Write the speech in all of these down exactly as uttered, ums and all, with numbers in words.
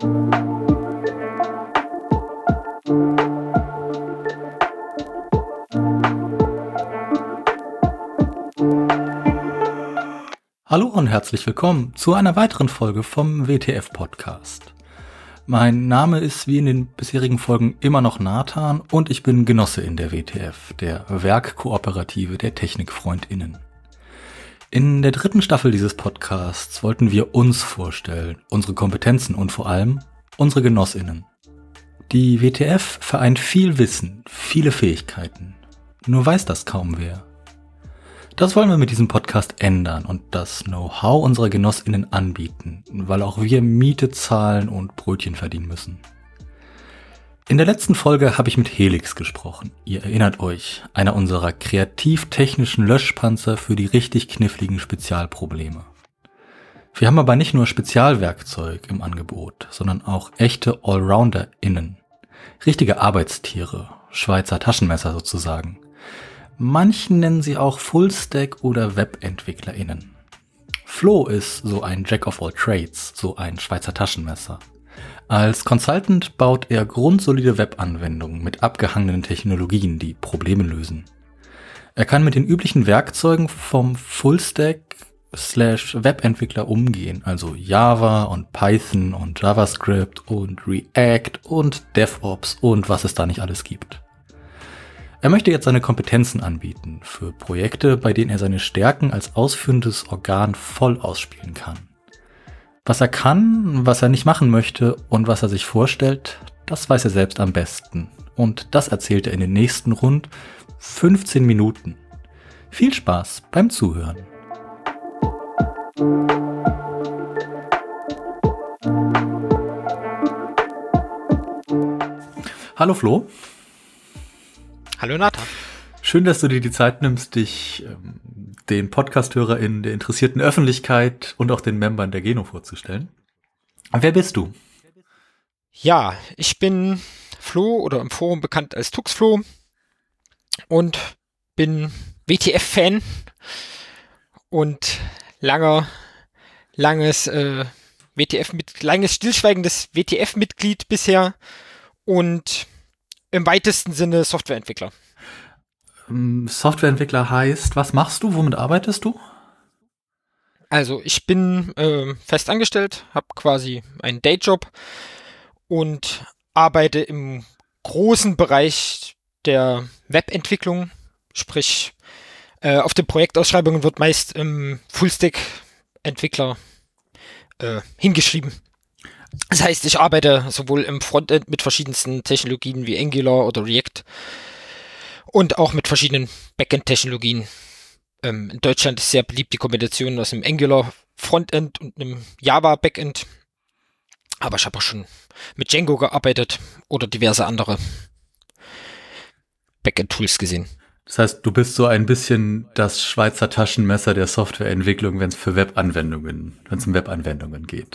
Hallo und herzlich willkommen zu einer weiteren Folge vom W T F-Podcast. Mein Name ist wie in den bisherigen Folgen immer noch Nathan und ich bin Genosse in der W T F, der Werkkooperative der TechnikfreundInnen. In der dritten Staffel dieses Podcasts wollten wir uns vorstellen, unsere Kompetenzen und vor allem unsere GenossInnen. Die W T F vereint viel Wissen, viele Fähigkeiten, nur weiß das kaum wer. Das wollen wir mit diesem Podcast ändern und das Know-how unserer GenossInnen anbieten, weil auch wir Miete zahlen und Brötchen verdienen müssen. In der letzten Folge habe ich mit Helix gesprochen. Ihr erinnert euch, einer unserer kreativ-technischen Löschpanzer für die richtig kniffligen Spezialprobleme. Wir haben aber nicht nur Spezialwerkzeug im Angebot, sondern auch echte AllrounderInnen. Richtige Arbeitstiere, Schweizer Taschenmesser sozusagen. Manchen nennen sie auch Fullstack- oder WebentwicklerInnen. Flo ist so ein Jack of all Trades, so ein Schweizer Taschenmesser. Als Consultant baut er grundsolide Webanwendungen mit abgehangenen Technologien, die Probleme lösen. Er kann mit den üblichen Werkzeugen vom Fullstack-Webentwickler umgehen, also Java und Python und JavaScript und React und DevOps und was es da nicht alles gibt. Er möchte jetzt seine Kompetenzen anbieten für Projekte, bei denen er seine Stärken als ausführendes Organ voll ausspielen kann. Was er kann, was er nicht machen möchte und was er sich vorstellt, das weiß er selbst am besten. Und das erzählt er in den nächsten rund fünfzehn Minuten. Viel Spaß beim Zuhören. Hallo Flo. Hallo Nathan. Schön, dass du dir die Zeit nimmst, dich ähm, den Podcast-HörerInnen der interessierten Öffentlichkeit und auch den Membern der Geno vorzustellen. Wer bist du? Ja, ich bin Flo oder im Forum bekannt als Tuxflo und bin W T F-Fan und langer, langes äh, W T F mit langes stillschweigendes W T F-Mitglied bisher und im weitesten Sinne Softwareentwickler. Softwareentwickler heißt, was machst du? Womit arbeitest du? Also ich bin äh, fest angestellt, habe quasi einen Dayjob und arbeite im großen Bereich der Webentwicklung. Sprich, äh, auf den Projektausschreibungen wird meist ähm, Fullstack-Entwickler äh, hingeschrieben. Das heißt, ich arbeite sowohl im Frontend mit verschiedensten Technologien wie Angular oder React und auch mit verschiedenen Backend-Technologien. Ähm, in Deutschland ist sehr beliebt die Kombination aus einem Angular Frontend und einem Java Backend. Aber ich habe auch schon mit Django gearbeitet oder diverse andere Backend-Tools gesehen. Das heißt, du bist so ein bisschen das Schweizer Taschenmesser der Softwareentwicklung, wenn es für Webanwendungen, wenn es um Webanwendungen geht.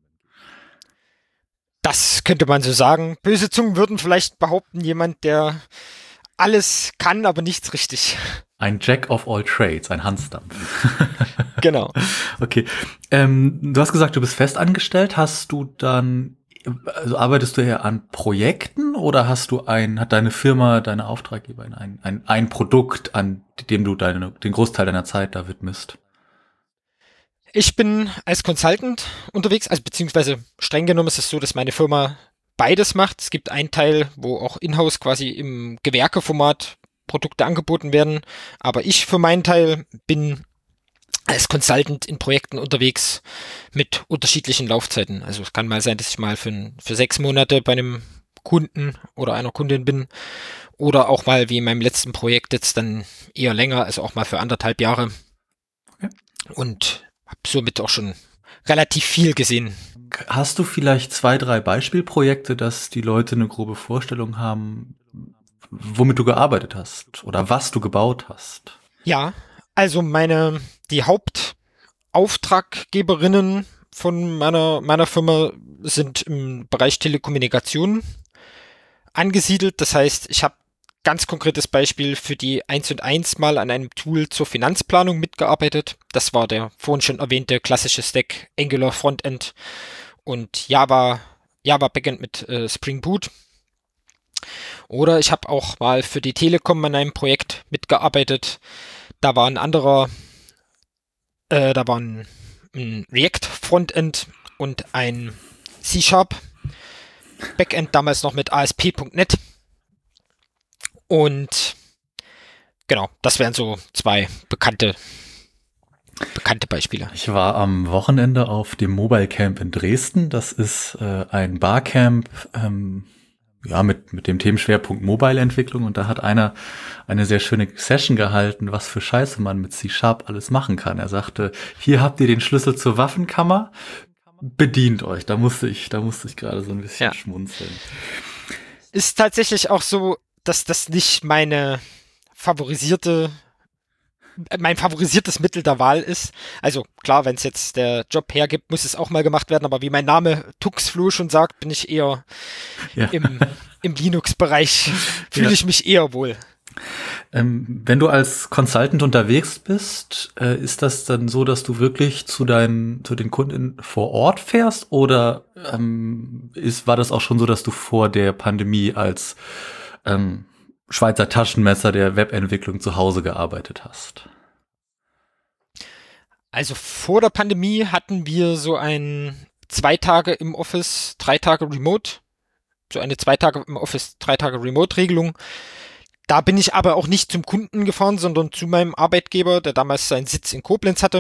Das könnte man so sagen. Böse Zungen würden vielleicht behaupten, jemand, der alles kann, aber nichts richtig. Ein Jack of all Trades, ein Hansdampf. Genau. Okay. Ähm, du hast gesagt, du bist festangestellt. Hast du dann, also arbeitest du eher an Projekten oder hast du ein, hat deine Firma, deine Auftraggeber ein, ein, ein Produkt, an dem du deine, den Großteil deiner Zeit da widmest? Ich bin als Consultant unterwegs, also beziehungsweise streng genommen ist es so, dass meine Firma beides macht. Es gibt einen Teil, wo auch in-house quasi im Gewerkeformat Produkte angeboten werden, aber ich für meinen Teil bin als Consultant in Projekten unterwegs mit unterschiedlichen Laufzeiten. Also es kann mal sein, dass ich mal für, für sechs Monate bei einem Kunden oder einer Kundin bin oder auch mal wie in meinem letzten Projekt jetzt dann eher länger, also auch mal für anderthalb Jahre. Okay. Und habe somit auch schon relativ viel gesehen. Hast du vielleicht zwei, drei Beispielprojekte, dass die Leute eine grobe Vorstellung haben, womit du gearbeitet hast oder was du gebaut hast? Ja, also meine, die Hauptauftraggeberinnen von meiner, meiner Firma sind im Bereich Telekommunikation angesiedelt. Das heißt, ich habe ganz konkretes Beispiel für die eins und eins mal an einem Tool zur Finanzplanung mitgearbeitet. Das war der vorhin schon erwähnte klassische Stack Angular Frontend und Java Java Backend mit äh, Spring Boot. Oder ich habe auch mal für die Telekom an einem Projekt mitgearbeitet. Da war ein anderer, äh, da war ein, ein React Frontend und ein C-Sharp Backend, damals noch mit A S P Punkt net. Und genau, das wären so zwei bekannte, bekannte Beispiele. Ich war am Wochenende auf dem Mobile Camp in Dresden. Das ist äh, ein Barcamp, ähm, ja, mit, mit dem Themenschwerpunkt Mobile-Entwicklung. Und da hat einer eine sehr schöne Session gehalten, was für Scheiße man mit C-Sharp alles machen kann. Er sagte, hier habt ihr den Schlüssel zur Waffenkammer. Bedient euch. Da musste ich, da musste ich gerade so ein bisschen ja. schmunzeln. Ist tatsächlich auch so, dass das nicht meine favorisierte, mein favorisiertes Mittel der Wahl ist. Also klar, wenn es jetzt der Job hergibt, muss es auch mal gemacht werden, aber wie mein Name Tuxflo schon sagt, bin ich eher ja. im, im Linux-Bereich, fühle ja. ich mich eher wohl. Ähm, wenn du als Consultant unterwegs bist, äh, ist das dann so, dass du wirklich zu deinen, zu den Kunden vor Ort fährst, oder ähm, ist, war das auch schon so, dass du vor der Pandemie als ähm, Schweizer Taschenmesser der Webentwicklung zu Hause gearbeitet hast? Also vor der Pandemie hatten wir so ein zwei Tage im Office, drei Tage Remote, so eine zwei Tage im Office, drei Tage Remote-Regelung. Da bin ich aber auch nicht zum Kunden gefahren, sondern zu meinem Arbeitgeber, der damals seinen Sitz in Koblenz hatte.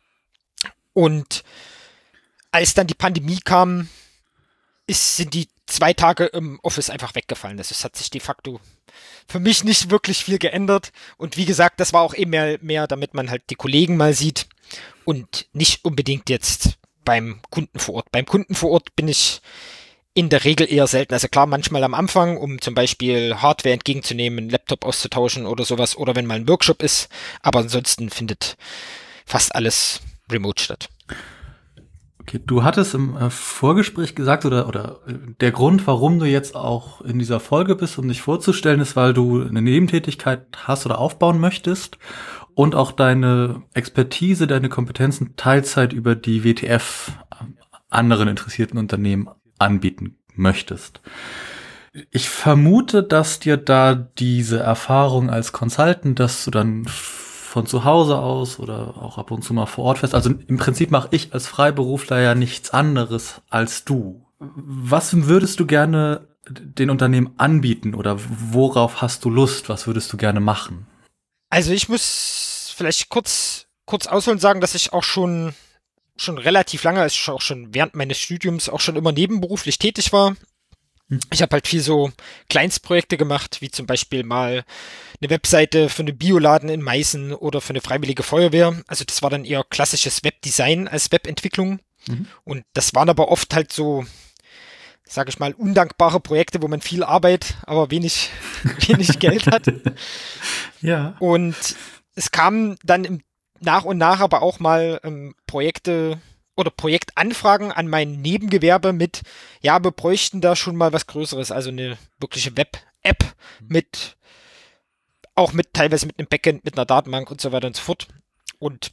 Und als dann die Pandemie kam, ist, sind die zwei Tage im Office einfach weggefallen. Das ist, hat sich de facto für mich nicht wirklich viel geändert. Und wie gesagt, das war auch eben mehr, mehr, damit man halt die Kollegen mal sieht und nicht unbedingt jetzt beim Kunden vor Ort. Beim Kunden vor Ort bin ich in der Regel eher selten. Also klar, manchmal am Anfang, um zum Beispiel Hardware entgegenzunehmen, einen Laptop auszutauschen oder sowas, oder wenn mal ein Workshop ist. Aber ansonsten findet fast alles remote statt. Okay, du hattest im äh, Vorgespräch gesagt, oder, oder äh, der Grund, warum du jetzt auch in dieser Folge bist, um dich vorzustellen, ist, weil du eine Nebentätigkeit hast oder aufbauen möchtest und auch deine Expertise, deine Kompetenzen Teilzeit über die W T F anderen interessierten Unternehmen anbieten möchtest. Ich vermute, dass dir da diese Erfahrung als Consultant, dass du dann von zu Hause aus oder auch ab und zu mal vor Ort fährst, also im Prinzip mache ich als Freiberufler ja nichts anderes als du. Was würdest du gerne den Unternehmen anbieten oder worauf hast du Lust? Was würdest du gerne machen? Also ich muss vielleicht kurz, kurz ausholen sagen, dass ich auch schon schon relativ lange, also auch schon während meines Studiums auch schon immer nebenberuflich tätig war. Ich habe halt viel so Kleinstprojekte gemacht, wie zum Beispiel mal eine Webseite für einen Bioladen in Meißen oder für eine freiwillige Feuerwehr. Also das war dann eher klassisches Webdesign als Webentwicklung. Mhm. Und das waren aber oft halt so, sage ich mal, undankbare Projekte, wo man viel Arbeit, aber wenig, wenig Geld hat. Ja. Und es kamen dann im nach und nach aber auch mal ähm, Projekte oder Projektanfragen an mein Nebengewerbe mit, ja, wir bräuchten da schon mal was Größeres, also eine wirkliche Web-App mit, auch mit, teilweise mit einem Backend, mit einer Datenbank und so weiter und so fort. Und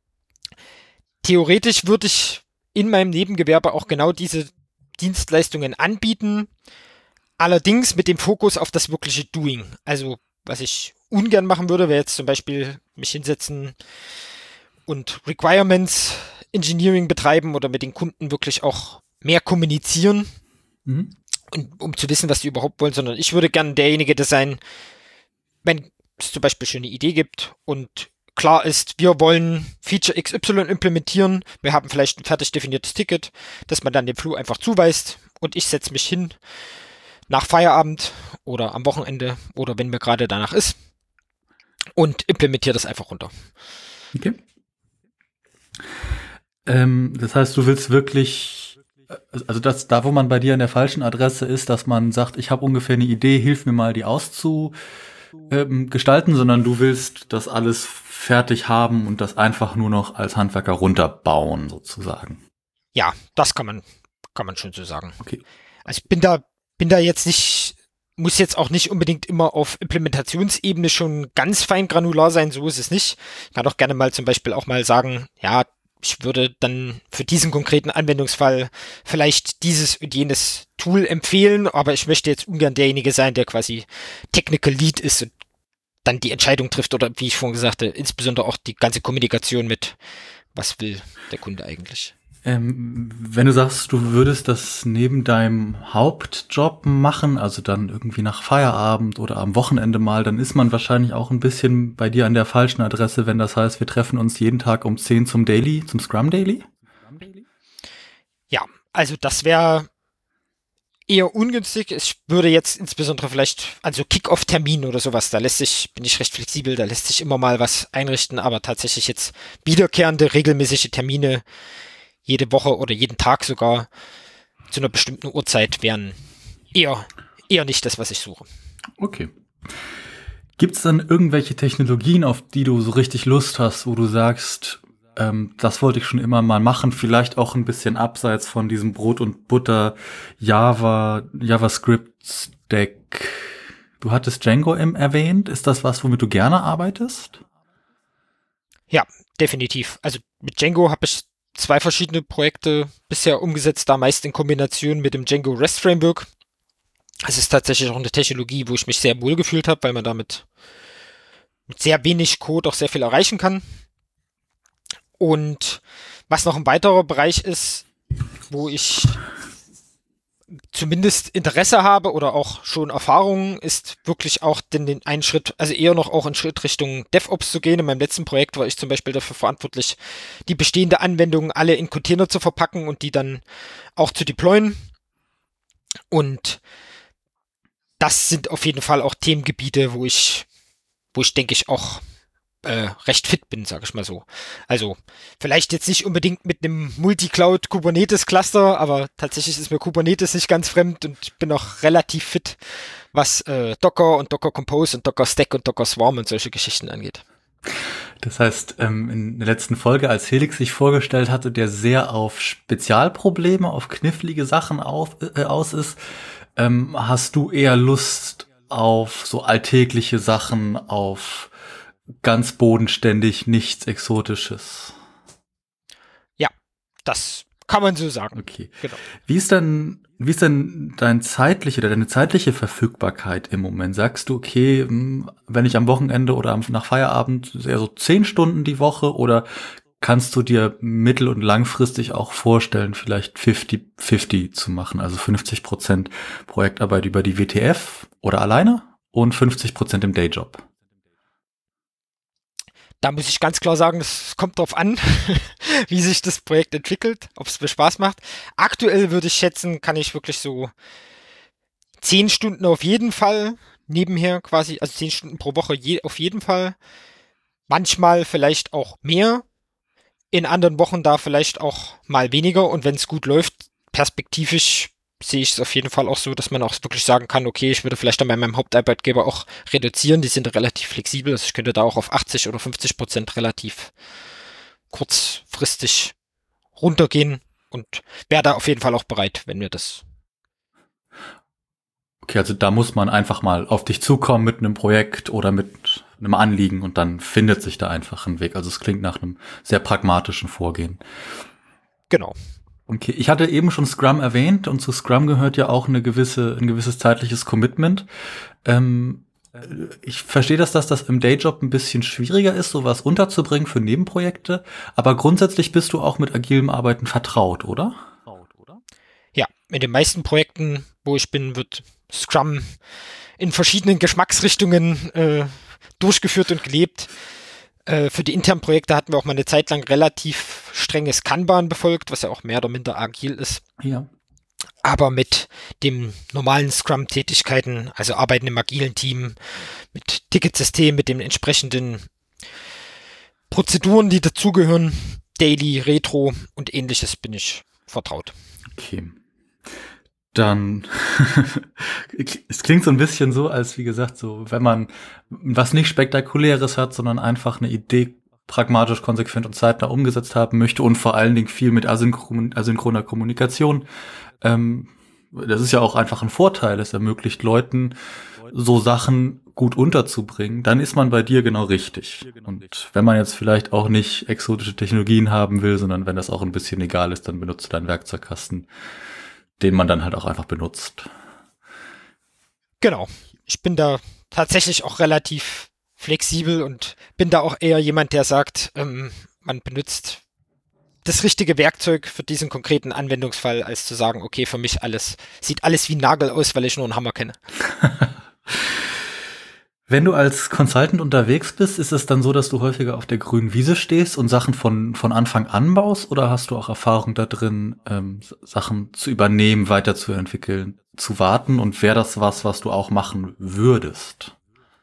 theoretisch würde ich in meinem Nebengewerbe auch genau diese Dienstleistungen anbieten, allerdings mit dem Fokus auf das wirkliche Doing. Also, was ich ungern machen würde, wäre jetzt zum Beispiel mich hinsetzen und Requirements Engineering betreiben oder mit den Kunden wirklich auch mehr kommunizieren, mhm. und, um zu wissen, was die überhaupt wollen, sondern ich würde gerne derjenige sein, wenn es zum Beispiel schon eine Idee gibt und klar ist, wir wollen Feature X Y implementieren, wir haben vielleicht ein fertig definiertes Ticket, das man dann dem Flo einfach zuweist und ich setze mich hin nach Feierabend oder am Wochenende oder wenn mir gerade danach ist und implementiere das einfach runter. Okay. Ähm, das heißt, du willst wirklich, also das, da wo man bei dir an der falschen Adresse ist, dass man sagt, ich habe ungefähr eine Idee, hilf mir mal, die auszugestalten, ähm, sondern du willst das alles fertig haben und das einfach nur noch als Handwerker runterbauen, sozusagen. Ja, das kann man, kann man schon so sagen. Okay. Also ich bin da, bin da jetzt nicht, muss jetzt auch nicht unbedingt immer auf Implementationsebene schon ganz fein granular sein, so ist es nicht. Ich kann auch gerne mal zum Beispiel auch mal sagen, ja, ich würde dann für diesen konkreten Anwendungsfall vielleicht dieses und jenes Tool empfehlen, aber ich möchte jetzt ungern derjenige sein, der quasi Technical Lead ist und dann die Entscheidung trifft oder wie ich vorhin gesagt habe, insbesondere auch die ganze Kommunikation mit, was will der Kunde eigentlich. Ähm, wenn du sagst, du würdest das neben deinem Hauptjob machen, also dann irgendwie nach Feierabend oder am Wochenende mal, dann ist man wahrscheinlich auch ein bisschen bei dir an der falschen Adresse, wenn das heißt, wir treffen uns jeden Tag um zehn zum Daily, zum Scrum Daily? Ja, also das wäre eher ungünstig. Ich würde jetzt insbesondere vielleicht, also Kick-Off-Termin oder sowas, da lässt sich, bin ich recht flexibel, da lässt sich immer mal was einrichten, aber tatsächlich jetzt wiederkehrende, regelmäßige Termine jede Woche oder jeden Tag sogar zu einer bestimmten Uhrzeit wären eher, eher nicht das, was ich suche. Okay. Gibt es dann irgendwelche Technologien, auf die du so richtig Lust hast, wo du sagst, ähm, das wollte ich schon immer mal machen, vielleicht auch ein bisschen abseits von diesem Brot und Butter Java, JavaScript-Stack. Du hattest Django M erwähnt. Ist das was, womit du gerne arbeitest? Ja, definitiv. Also mit Django habe ich zwei verschiedene Projekte bisher umgesetzt, da meist in Kombination mit dem Django REST Framework. Es ist tatsächlich auch eine Technologie, wo ich mich sehr wohl gefühlt habe, weil man damit mit sehr wenig Code auch sehr viel erreichen kann. Und was noch ein weiterer Bereich ist, wo ich zumindest Interesse habe oder auch schon Erfahrungen, ist wirklich auch den, den einen Schritt, also eher noch auch einen Schritt Richtung DevOps zu gehen. In meinem letzten Projekt war ich zum Beispiel dafür verantwortlich, die bestehende Anwendungen alle in Container zu verpacken und die dann auch zu deployen. Und das sind auf jeden Fall auch Themengebiete, wo ich, wo ich denke ich auch äh, recht fit bin, sage ich mal so. Also vielleicht jetzt nicht unbedingt mit einem Multicloud-Kubernetes-Cluster, aber tatsächlich ist mir Kubernetes nicht ganz fremd und ich bin auch relativ fit, was äh, Docker und Docker Compose und Docker Stack und Docker Swarm und solche Geschichten angeht. Das heißt, ähm, in der letzten Folge, als Helix sich vorgestellt hatte, der sehr auf Spezialprobleme, auf knifflige Sachen auf, äh, aus ist, ähm, hast du eher Lust auf so alltägliche Sachen, auf ganz bodenständig, nichts Exotisches? Ja, das kann man so sagen. Okay. Genau. Wie ist denn, wie ist denn dein zeitliche oder deine zeitliche Verfügbarkeit im Moment? Sagst du, okay, wenn ich am Wochenende oder nach Feierabend eher so zehn Stunden die Woche, oder kannst du dir mittel- und langfristig auch vorstellen, vielleicht fünfzig fünfzig zu machen, also fünfzig Prozent Projektarbeit über die W T F oder alleine und fünfzig Prozent im Dayjob? Da muss ich ganz klar sagen, es kommt drauf an, wie sich das Projekt entwickelt, ob es mir Spaß macht. Aktuell würde ich schätzen, kann ich wirklich so zehn Stunden auf jeden Fall nebenher quasi, also zehn Stunden pro Woche je, auf jeden Fall. Manchmal vielleicht auch mehr. In anderen Wochen da vielleicht auch mal weniger. Und wenn es gut läuft, perspektivisch sehe ich es auf jeden Fall auch so, dass man auch wirklich sagen kann, okay, ich würde vielleicht dann bei meinem Hauptarbeitgeber auch reduzieren. Die sind relativ flexibel. Also ich könnte da auch auf achtzig oder fünfzig Prozent relativ kurzfristig runtergehen und wäre da auf jeden Fall auch bereit, wenn wir das. Okay, also da muss man einfach mal auf dich zukommen mit einem Projekt oder mit einem Anliegen und dann findet sich da einfach ein Weg. Also es klingt nach einem sehr pragmatischen Vorgehen. Genau. Okay, ich hatte eben schon Scrum erwähnt und zu Scrum gehört ja auch eine gewisse, ein gewisses zeitliches Commitment. Ähm, ich verstehe, dass das, das im Dayjob ein bisschen schwieriger ist, sowas unterzubringen für Nebenprojekte, aber grundsätzlich bist du auch mit agilem Arbeiten vertraut, oder? Ja, in den meisten Projekten, wo ich bin, wird Scrum in verschiedenen Geschmacksrichtungen äh, durchgeführt und gelebt. Äh, für die internen Projekte hatten wir auch mal eine Zeit lang relativ strenges Kanban befolgt, was ja auch mehr oder minder agil ist. Ja. Aber mit dem normalen Scrum-Tätigkeiten, also Arbeiten im agilen Team, mit Ticketsystem, mit den entsprechenden Prozeduren, die dazugehören, Daily, Retro und ähnliches, bin ich vertraut. Okay. Dann, es klingt so ein bisschen so, als wie gesagt, so, wenn man was nicht Spektakuläres hat, sondern einfach eine Idee pragmatisch, konsequent und zeitnah umgesetzt haben möchte und vor allen Dingen viel mit asynchron, asynchroner Kommunikation, ähm, das ist ja auch einfach ein Vorteil. Es ermöglicht Leuten, so Sachen gut unterzubringen. Dann ist man bei dir genau richtig. Und wenn man jetzt vielleicht auch nicht exotische Technologien haben will, sondern wenn das auch ein bisschen egal ist, dann benutzt du deinen Werkzeugkasten, den man dann halt auch einfach benutzt. Genau. Ich bin da tatsächlich auch relativ flexibel und bin da auch eher jemand, der sagt, ähm, man benutzt das richtige Werkzeug für diesen konkreten Anwendungsfall, als zu sagen, okay, für mich alles, sieht alles wie ein Nagel aus, weil ich nur einen Hammer kenne. Wenn du als Consultant unterwegs bist, ist es dann so, dass du häufiger auf der grünen Wiese stehst und Sachen von, von Anfang an baust, oder hast du auch Erfahrung da drin, ähm, Sachen zu übernehmen, weiterzuentwickeln, zu warten, und wäre das was, was du auch machen würdest?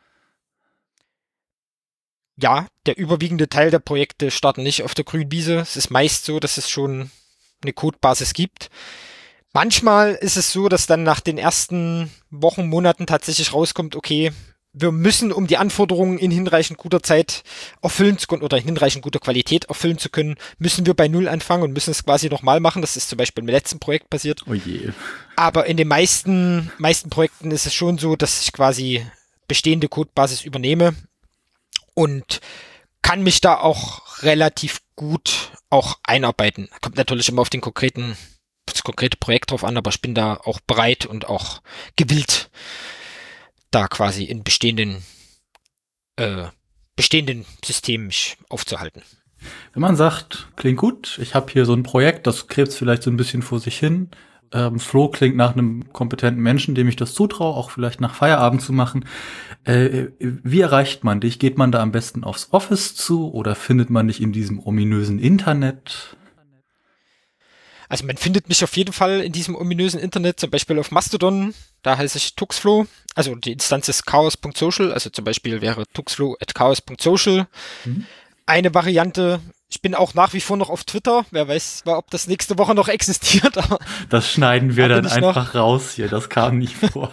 Ja, der überwiegende Teil der Projekte starten nicht auf der grünen Wiese. Es ist meist so, dass es schon eine Codebasis gibt. Manchmal ist es so, dass dann nach den ersten Wochen, Monaten tatsächlich rauskommt, okay, wir müssen, um die Anforderungen in hinreichend guter Zeit erfüllen zu können oder in hinreichend guter Qualität erfüllen zu können, müssen wir bei Null anfangen und müssen es quasi nochmal machen. Das ist zum Beispiel im letzten Projekt passiert. Oh je. Aber in den meisten, meisten Projekten ist es schon so, dass ich quasi bestehende Codebasis übernehme und kann mich da auch relativ gut auch einarbeiten. Kommt natürlich immer auf den konkreten, das konkrete Projekt drauf an, aber ich bin da auch bereit und auch gewillt, da quasi in bestehenden, äh, bestehenden Systemen mich aufzuhalten. Wenn man sagt, klingt gut, ich habe hier so ein Projekt, das krebst vielleicht so ein bisschen vor sich hin, ähm, Flo klingt nach einem kompetenten Menschen, dem ich das zutraue, auch vielleicht nach Feierabend zu machen. Äh, wie erreicht man dich? Geht man da am besten aufs Office zu oder findet man dich in diesem ominösen Internet? Also man findet mich auf jeden Fall in diesem ominösen Internet, zum Beispiel auf Mastodon, da heiße ich Tuxflo, also die Instanz ist chaos punkt social, also zum Beispiel wäre tuxflo at chaos punkt social mhm. eine Variante. Ich bin auch nach wie vor noch auf Twitter, wer weiß, ob das nächste Woche noch existiert. Aber das schneiden wir dann einfach noch raus hier, das kam nicht vor.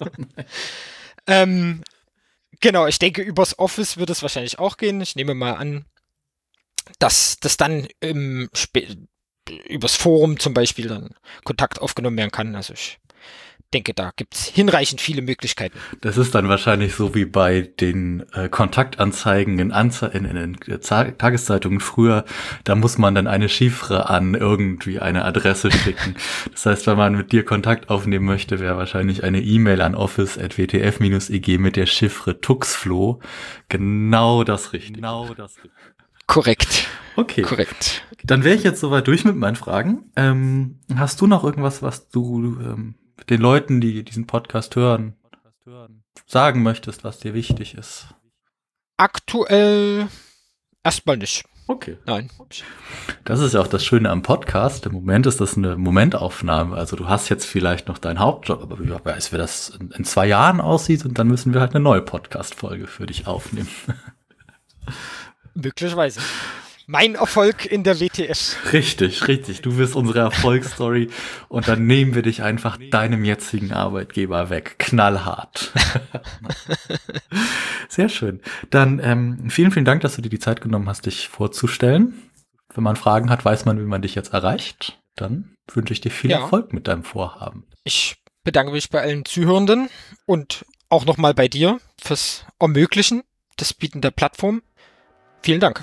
ähm, genau, ich denke, übers Office wird es wahrscheinlich auch gehen. Ich nehme mal an, dass das dann im Sp- übers Forum zum Beispiel dann Kontakt aufgenommen werden kann. Also ich denke, da gibt's hinreichend viele Möglichkeiten. Das ist dann wahrscheinlich so wie bei den äh, Kontaktanzeigen in, Anze- in, in, in Tageszeitungen früher. Da muss man dann eine Chiffre an irgendwie eine Adresse schicken. Das heißt, wenn man mit dir Kontakt aufnehmen möchte, wäre wahrscheinlich eine E-Mail an office at w t f dash e g mit der Chiffre Tuxflo genau das Richtige. Genau das Richtige. Korrekt. Okay. Korrekt. Dann wäre ich jetzt soweit durch mit meinen Fragen. Ähm, hast du noch irgendwas, was du ähm, den Leuten, die diesen Podcast hören, sagen möchtest, was dir wichtig ist? Aktuell erstmal nicht. Okay. Nein. Das ist ja auch das Schöne am Podcast. Im Moment ist das eine Momentaufnahme. Also du hast jetzt vielleicht noch deinen Hauptjob, aber wer weiß, wie das in, in zwei Jahren aussieht, und dann müssen wir halt eine neue Podcast-Folge für dich aufnehmen. Möglicherweise. Mein Erfolg in der W T F. Richtig, richtig. Du wirst unsere Erfolgsstory und dann nehmen wir dich einfach deinem jetzigen Arbeitgeber weg. Knallhart. Sehr schön. Dann ähm, vielen, vielen Dank, dass du dir die Zeit genommen hast, dich vorzustellen. Wenn man Fragen hat, weiß man, wie man dich jetzt erreicht. Dann wünsche ich dir viel ja. Erfolg mit deinem Vorhaben. Ich bedanke mich bei allen Zuhörenden und auch nochmal bei dir fürs Ermöglichen des Bieten der Plattform. Vielen Dank.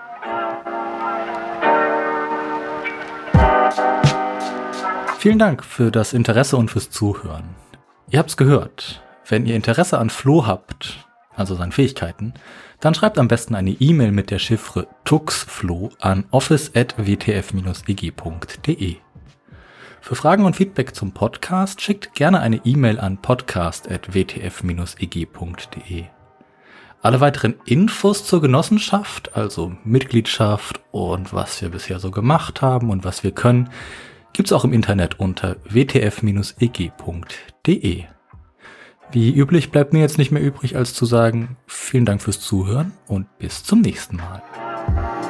Vielen Dank für das Interesse und fürs Zuhören. Ihr habt's gehört. Wenn ihr Interesse an Flo habt, also seinen Fähigkeiten, dann schreibt am besten eine E-Mail mit der Chiffre tuxflo an office at w t f dash e g punkt d e. Für Fragen und Feedback zum Podcast schickt gerne eine E-Mail an podcast at w t f dash e g punkt d e. Alle weiteren Infos zur Genossenschaft, also Mitgliedschaft und was wir bisher so gemacht haben und was wir können, gibt's auch im Internet unter w t f dash e g punkt d e. Wie üblich bleibt mir jetzt nicht mehr übrig, als zu sagen, vielen Dank fürs Zuhören und bis zum nächsten Mal.